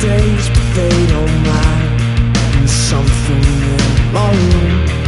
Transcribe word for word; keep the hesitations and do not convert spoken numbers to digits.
days, but they don't matter. There's something in my room